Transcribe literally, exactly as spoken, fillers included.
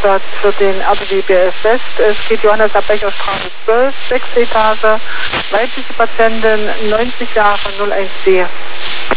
Einsatz für den R B W B S West. Es geht Johannes Becherstraße zwölf, sechs Etage, weibliche Patientin, neunzig Jahre, null eins D.